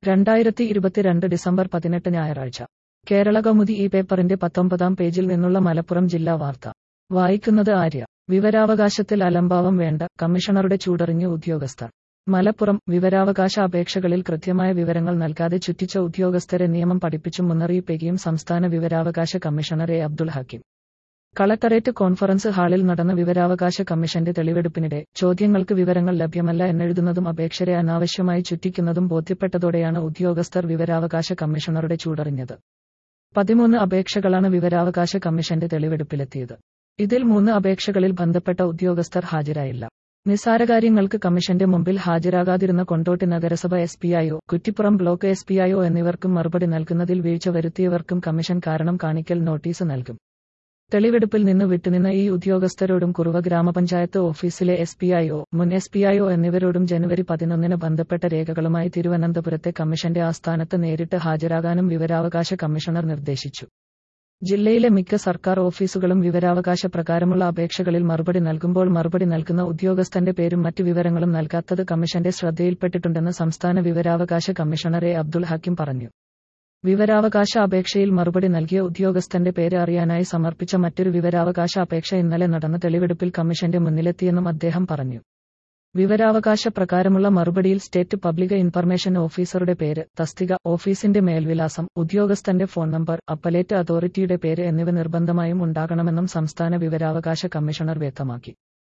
2022 December 18 ഞായറാഴ്ച. കേരളകൗമുദി ഈ പേപ്പറിന്റെ 19-ാം പേജിൽ നിന്നുള്ള മലപ്പുറം ജില്ലാ വാർത്ത. വായിക്കുന്നത് ആര്യ. വിവരാവകാശത്തിൽ അലംഭാവം വേണ്ട, കമ്മീഷണറുടെ ചൂടറിഞ്ഞ് ഉദ്യോഗസ്ഥർ. മലപ്പുറം. വിവരാവകാശ അപേക്ഷകളിൽ കൃത്യമായ വിവരങ്ങൾ നൽകാതെ ചുറ്റിച്ച ഉദ്യോഗസ്ഥരെ നിയമം പഠിപ്പിച്ചും മുന്നറിയിപ്പേകിയും സംസ്ഥാന വിവരാവകാശ commissioner A. Abdul Hakeem. Collectorate conference ഹാളിൽ നടന്ന വിവരാവകാശ കമ്മീഷന്റെ തെളിവെടുപ്പിനിടെ ചോദ്യങ്ങൾക്ക് വിവരങ്ങൾ ലഭ്യമല്ല എന്നെഴുതുന്നതും അപേക്ഷരെ അനാവശ്യമായി ചുറ്റിക്കുന്നതും ബോധ്യപ്പെട്ടതോടെയാണ് ഉദ്യോഗസ്ഥർ വിവരാവകാശ കമ്മീഷണറുടെ ചൂടറിഞ്ഞത്. 13 അപേക്ഷകളാണ് വിവരാവകാശ കമ്മീഷന്റെ തെളിവെടുപ്പിലെത്തിയത്. ഇതിൽ 3 അപേക്ഷകളിൽ ബന്ധപ്പെട്ട ഉദ്യോഗസ്ഥർ ഹാജരായില്ല. നിസ്സാരകാര്യങ്ങൾക്ക് കമ്മീഷന്റെ മുമ്പിൽ ഹാജരാകാതിരുന്ന കൊണ്ടോട്ടി നഗരസഭ എസ്.പി.ഐ.ഒ, കുറ്റിപ്പുറം ബ്ലോക്ക് എസ്.പി.ഐ.ഒ എന്നിവർക്കും മറുപടി നൽകുന്നതിൽ വീഴ്ച വരുത്തിയവർക്കും കമ്മീഷൻ കാരണം കാണിക്കൽ നോട്ടീസ് നൽകും. തെളിവെടുപ്പിൽ നിന്ന് വിട്ടുനിന്ന ഈ ഉദ്യോഗസ്ഥരോടും കുറുവ ഗ്രാമപഞ്ചായത്ത് ഓഫീസിലെ എസ്.പി.ഐ.ഒ, മുൻ എസ്.പി.ഐ.ഒ എന്നിവരോടും ജനുവരി 11-ന് ബന്ധപ്പെട്ട രേഖകളുമായി തിരുവനന്തപുരത്തെ കമ്മീഷന്റെ ആസ്ഥാനത്ത് നേരിട്ട് ഹാജരാകാനും വിവരാവകാശ കമ്മീഷണർ നിർദ്ദേശിച്ചു. ജില്ലയിലെ മിക്ക സർക്കാർ ഓഫീസുകളും വിവരാവകാശ പ്രകാരമുള്ള അപേക്ഷകളിൽ മറുപടി നൽകുമ്പോൾ മറുപടി നൽകുന്ന ഉദ്യോഗസ്ഥന്റെ പേരും മറ്റ് വിവരങ്ങളും നൽകാത്തത് കമ്മീഷന്റെ ശ്രദ്ധയിൽപ്പെട്ടിട്ടുണ്ടെന്ന് സംസ്ഥാന വിവരാവകാശ കമ്മീഷണർ എ. അബ്ദുൽ ഹക്കീം പറഞ്ഞു. വിവരാവകാശ അപേക്ഷയിൽ മറുപടി നൽകിയ ഉദ്യോഗസ്ഥന്റെ പേര് അറിയാനായി സമർപ്പിച്ച മറ്റൊരു വിവരാവകാശ അപേക്ഷ ഇന്നലെ നടന്ന തെളിവെടുപ്പിൽ കമ്മീഷന്റെ മുന്നിലെത്തിയെന്നും അദ്ദേഹം പറഞ്ഞു. വിവരാവകാശ പ്രകാരമുള്ള മറുപടിയിൽ സ്റ്റേറ്റ് പബ്ലിക് ഇൻഫർമേഷൻ ഓഫീസറുടെ പേര്, തസ്തിക, ഓഫീസിന്റെ മേൽവിലാസം, ഉദ്യോഗസ്ഥന്റെ ഫോൺ നമ്പർ, അപ്പലേറ്റ് അതോറിറ്റിയുടെ പേര് എന്നിവ നിർബന്ധമായും ഉണ്ടാകണമെന്നും സംസ്ഥാന വിവരാവകാശ കമ്മീഷണർ വ്യക്തമാക്കി.